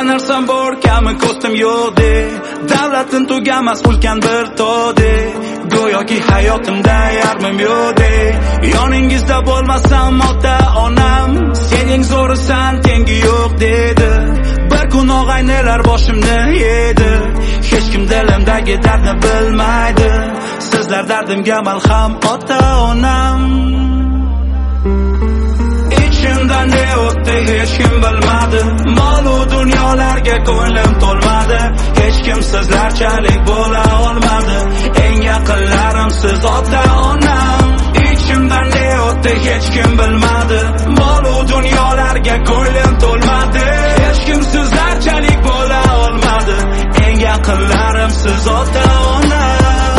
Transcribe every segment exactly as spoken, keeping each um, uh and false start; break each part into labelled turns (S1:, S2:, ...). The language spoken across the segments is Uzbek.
S1: hamma narsam bor, kami ko'stim yo'qde. Davlatim tugamas ulkan bir tog'de. Go'yoki hayotimda yarmim yo'qde. Yoningizda bo'lmasam ota onam, sening zo'risan tengi yo'q dedi. Bir kun og'aynilar boshimni yedi. Hech kim dilimdagi dardni bilmaydi. Sizlar dardimga malham ota onam. Ichimda ne o'tdi hech kim bilmadi. Mol-u dunyolarga ko'nglim to'lmadi. Hech kim sizlarchalik bo'la olmadi. Eng yaqinlarim siz ota onam. Ichimda ne o'tdi hech kim bilmadi. Mol-u dunyolarga ko'nglim to'lmadi. Hech kim sizlarchalik bo'la olmadi. Eng yaqinlarim siz ota onam.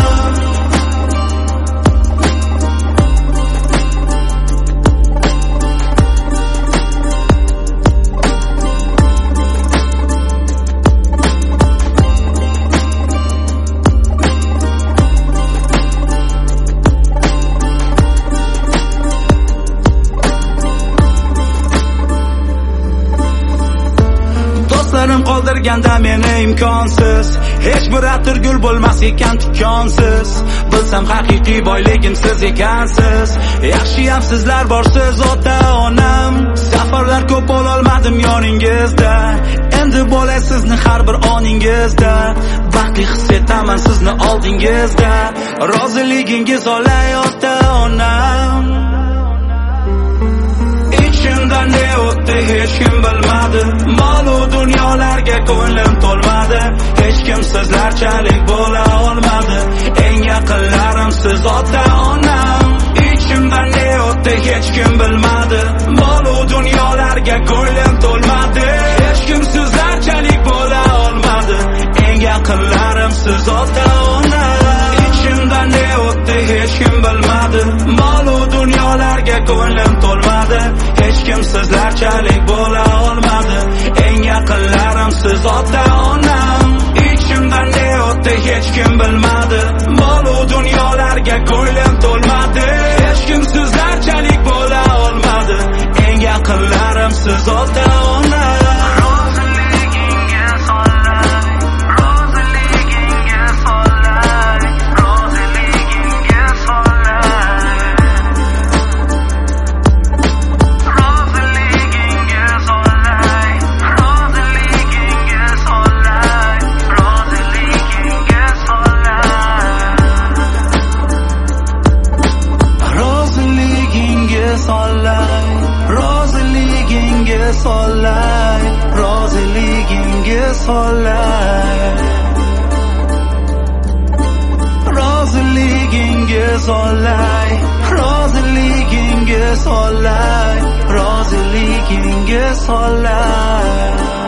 S1: Do'stlarim qoldirganda meni imkonsiz, hech bir atirgul bo'lmas ekan tikonsiz. Bilsam haqiqiy boyligim siz ekansiz. Yaxshiyam sizlar borsiz ota onam. Safarlar ko'p bo'lolmadim yoningizda. Endi bo'lay sizni har bir oningizda. Baxtli his etaman sizni oldingizda. Roziligingiz olay ota onam. Ichimda ne o'tdi hech kim bilmadi. Mol-u dunyolarga ko'nglim to'lmadi. Hech kim sizlarchalik bo'la olmadi. Eng yaqinlarim siz ota onam. Ichimda ne o'tdi hech kim bilmadi. Mol-u dunyolarga ko'nglim to'lmadi. Hech kim sizlarchalik bo'la olmadi. Eng yaqinlarim siz ota onam. Ichimda ne o'tdi hech kim bilmadi. Mol-u dunyolarga ko'nglim to'lmadi. Hech kim sizlarchalik bo'la olmadi. Eng yaqinlarim siz ota onam. Ichimda ne o'tdi hech kim bilmadi. Mol-u dunyolarga ko'nglim to'lmadi. Hech kim sizlarchalik bo'la olmadi. Eng yaqinlarim siz ota onam. Solay, roziligingiz solay, roziligingiz solay, roziligingiz solay, roziligingiz solay.